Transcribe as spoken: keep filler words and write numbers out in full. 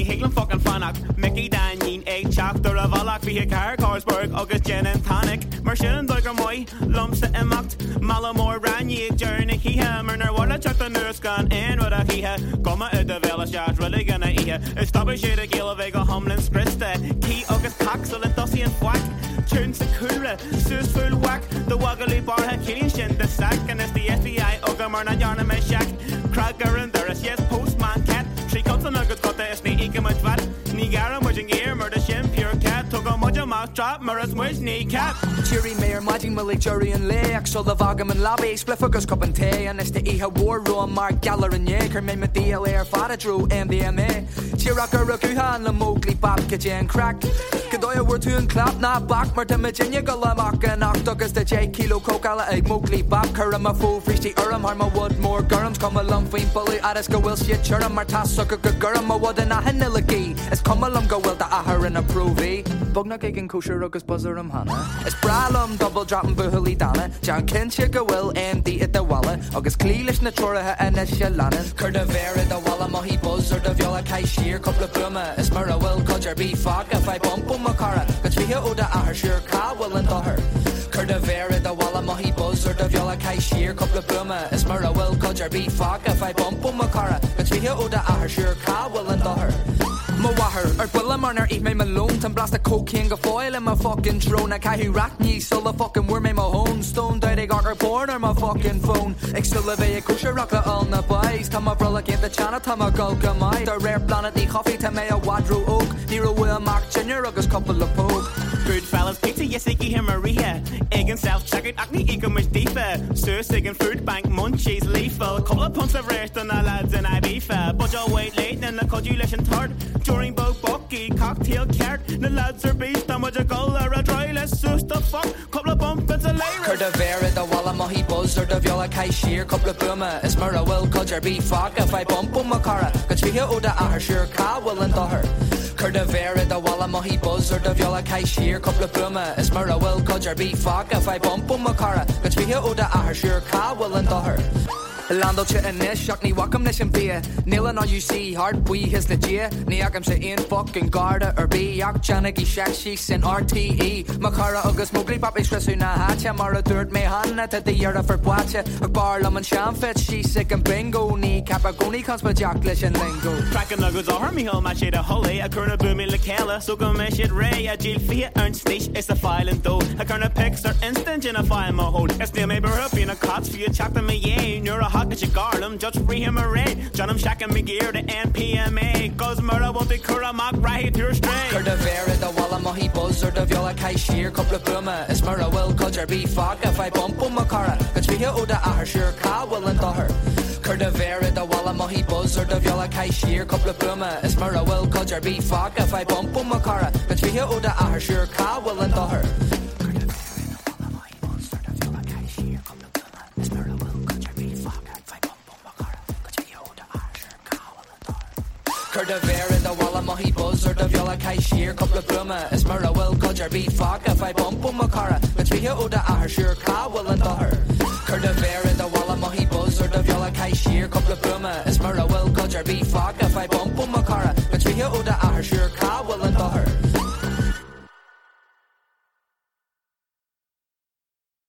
Higlan fucking Fanacht, Mickey Danyin, Egg Chap, the Ravalak, Via Car, Carsburg, August Gin and Tonic, Marshall Duggar Moy, Lumsa Emacht, Malamore, Ranye, Journey, Heha, Murner, Walla Chuck the Nurse Gun, and what a Heha, Goma at the Villa Shot, really gonna eat her. Establish it a Gila Vega, Humlins, Christa, Key, August Taxel, and Dossie and Thwack, Tunes the Kura, Sus Full Whack, the Waggly Bar, Killian, the Sack, and it's the F B I, Ogamarna, Yarna, Shack, Krager, and Durris, yes, Postman Cat, she comes on a good cut, the Esney, Ikamat Vat, Nigara, Mujing Ear, Murder Shin, Pure Cat, Togo Moja Mouth Trap, Murras, Wish, Knee Cat. Cheery Mayor, Magic Millie, Jury and Lake, so the Vagaman Lobby, Spliffocus Cup and Tay, and it's the Iha War Room, Mark Galler and Yaker, Made me D L A, Fada Drew, M D M A, Chiraka, Rakuhan, the Mowgli, Babka, and Crack, Kadoya, were two and clap, not back, Martin, Virginia, Galamak, and Octocus, the J Kilo, Kokala, Egg, Mowgli, Bab, Kurama, Foo, Frishti, Uram, Harma, Wood, more Gurums, come along, Feen, Bully, Adiska, Will, Shit, Churum, Martas, Sucker, Gurama, Wood, and a Hanilaki, it's come along, go well, the Ahar and a Provy, Bugna, Cake, and Kosher, Ruckus, Buzzerum, Hannah, it's Bralum, double dropping, Buhuli, Dana, John Ken, Chicka, Will, M D at the Walla, August, Cleelish, Natura, and Eshalan, Kurdavera, the Walla, Mohi, Buzzer, the Viola, Kai, Sheer, couple of Bruma, Esmera, Will, Codger, B, Fog, if I bump, Makara, Katriha, Oda, Ahar, Sure, Ka, Will, and Doher. Kurdavera, the Walla, Mohi, Buzzer, the Viola, Kai, Sheer, couple of Bruma, Esmera, Will, Codger, B, Fog, if I bump, Makara, Katriha, Oda, Ahar, Sure, Ka, Will, and Doher. Mawahar, or Bullam on her eat me malone, and blast a cocaine go foil in my fucking drone. I can't rat me, so the fucking worm me my home. Stone died, I got her born or my fucking phone. Exulave, a kusha rockla on the boys. Come up, roll again the channel, Tama Gulka, my. The rare planet, the coffee, Tamaya, Wadro Oak. Nero Will Mark Junior, August couple of poke. Goodfellas, pizza, Yesiki, him Maria. Egg and self check it, acne, ego, much deeper. Sir, Sig and Food Bank, Munchies, Lethal. Couple of punts of rest on the lads in Ibiza. But you'll wait late, then the codulation third. During both Bucky, cocktail cart. The lads are beast, and with a gull or a dry, let's sus the fuck. Couple of bumpets and layers. Kurdavera, the Walla, Mohi, Buzzer, the Viola, Kai, Sheer, couple of Bruma. Esmera, Will, Codger, B, Fog, if I bump, Makara. Katriha, Oda, Ahar, Sure, Ka, Will, and Doher. Kurdavera, the Walla, Mohi, Buzzer, the Viola, Kai, Sheer, couple of Bruma. Esmera, Will, Codger, B, Fog, if I bump, Makara. Katriha, Oda, Ahar, Sure, Ka, Will, and Doher. Lando chit in this, shock ni welcome this and beer. Nailing all you see, hard we his the G. Niakam say in fucking Garda or B. Yak Janaki Shak Sheeks in R T E. Makara August Mowgli Papi Stresuna Hacha Mara Dirt Mehana to the Yara for Pwacha. Akbar Lam and Shamfit, she sick and bingo. Ni Kapagoni comes with Jacklish and Lingo. Cracking nuggets all her me home, I shade a holly. A curna boomy Lakela, so go mesh it ray. A jail fee earns sneeze, it's a file and dough. A curna picks are instant in a file my hold. It's the maybe up in a cots for you, chap to me, yeah. You're a hot, it's a garden, judge free him a ray. John him shacking me gear to N P M A. Cause murder won't be Kura mock right through stray. Kurdavera, the Walla, Mohi, Buzzer, the Viola, Kai, Sheer, couple of Bruma. Esmera, Will, Codger, B, Fog, if I bump, Makara. Katriha, Oda, Ahar, Sure, Ka, Will, and Doher. Kurdavera, the Walla, Mohi, Buzzer, the Viola, Kai, Sheer, couple of Bruma. Esmera, Will, Codger, B, Fog, if I bump, Makara. Katriha, Oda, Ahar, Sure, Ka, Will, and Doher. Kurdavera, the Walla, Mohi, Buzzer, the Viola, Kai, Sheer, couple of Bruma. Esmera, Will, Codger, B, Fog, if I bump, Makara. Katriha, Oda, Ahar, Sure, Ka, Will, and Doher. Kurdavera, the Walla, Mohi, Buzzer, the Viola, Kai, Sheer, couple of Bruma. Esmera, Will, Codger, B, Fog, if I bump, Makara. Katriha, Oda,